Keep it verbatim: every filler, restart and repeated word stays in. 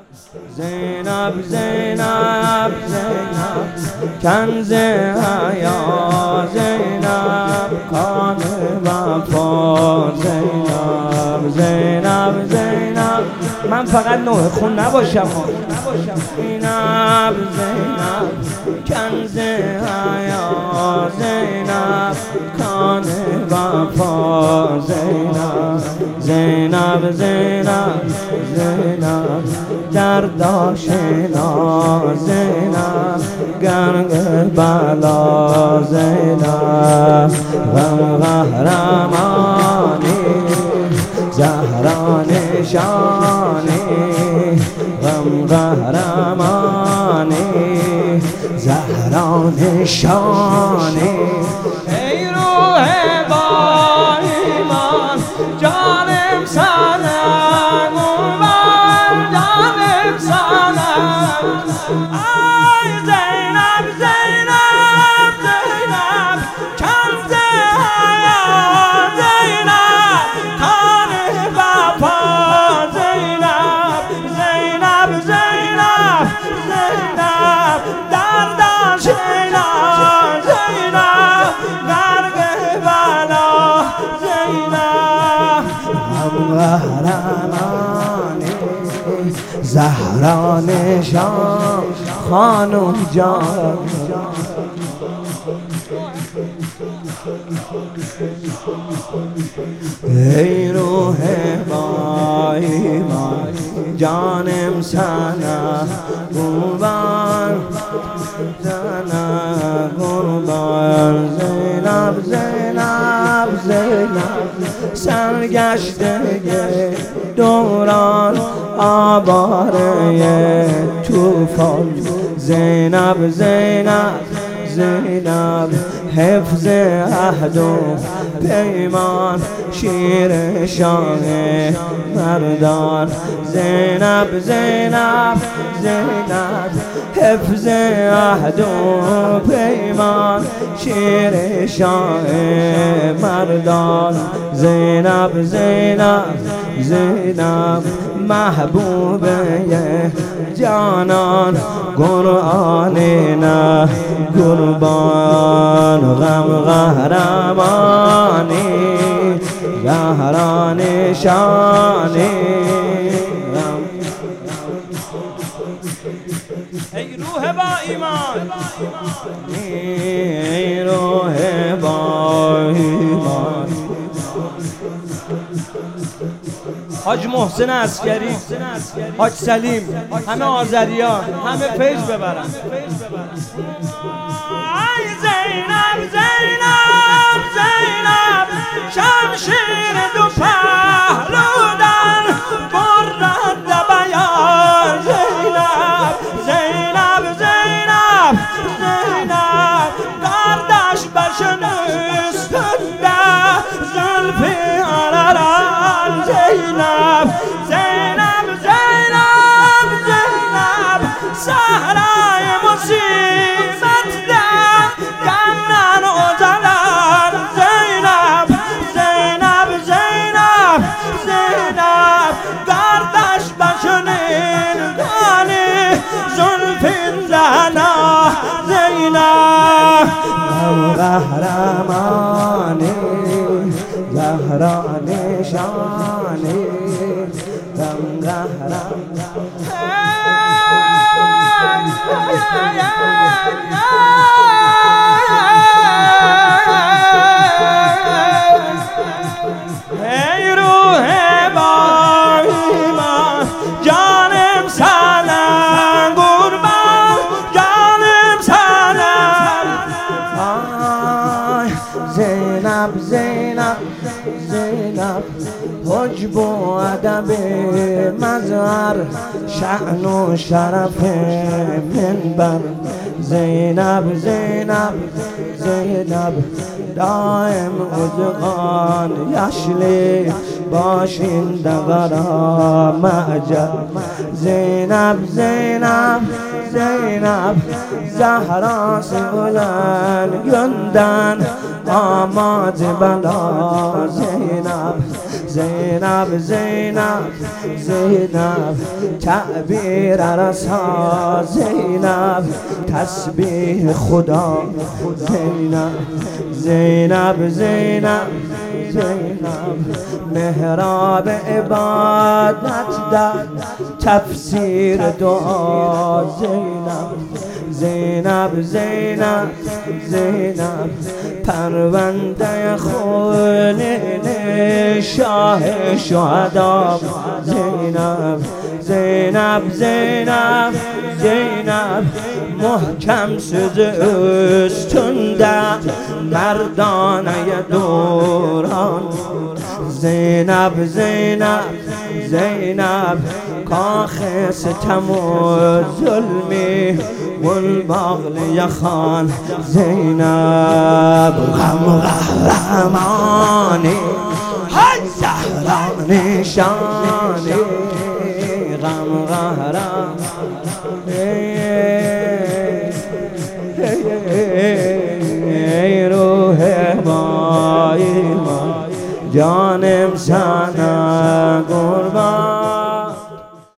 زینب زینب زینب کنز حیا زینب کان وفا زینب زینب زینب من فقط نوح خون نباشم زینب زینب کنز حیا زینب کان وفا زینب زینب زینب زینب درد آشنا زینب گرگ بلا زینب غم قهرمانی زهرا نشانی غم قهرمانی زهرا نشانی ای روح با ایمان جانم سنم اومد جانم سنم آی زینب زینب زینب کنز حیا زینب کان وفا زینب زینب زینب زینب درد آشنا زینب غرق بلا زینب غم قهرمانی زهرا نشان خانم جان ای روح با ایمان جانم سنا قربان سنا قربان زینب زینب زینب سرگشته دوران آواره طوفان زینب زینب زینب حفظ عهد و پیمان شیر شاه مردان زینب زینب زینب حفظ عهد و پیمان شیر شاه مردان زینب زینب زینب محبوبه جانان قرآن نه قربان غم قهرمانی زهرا نشانی ای روح با ایمان ای روح با ایمان حاج محسن عسکری حاج سلیم همه آذریان همه پیج ببرن ای زینب زینب زینب شمشیر دو پهلودن برند بیان زینب زینب زینب زینب گردش برشنستنده زلفی عرران زینب زینب زینب زینب صحرای مصیبت ده کنن و زنن زینب زینب زینب زینب گردش بشنین دانی زلفین زنا زینب غم قهرمانی زهرا نشانی غم قهرمانی ای روح با ایمان جانم سلام قربان جانم سلام آی زینب زینب زینب حجب و ادب مظهر شأن و شرف منبر زینب زینب زینب دائم ازغان یشلی باشین دغرا معجب زینب زینب زینب زهرا سولن گندن آماد بلا زینب زینب زینب زینب تعبیر رسا زینب تسبیح خدا زینب زینب زینب زینب محراب عبادت در تفسیر دعا زینب زینب زینب زینب پرونده خونین شاه شهدا زینب زینب زینب زینب محکم سوزستنده مردانه دوران زینب زینب زینب کاخ ستم و ظلمی والبغل یخان زینب غم قهرمانی زهرا نشانی غم قهرمانی ای روح با ایمان جانم سنا قربان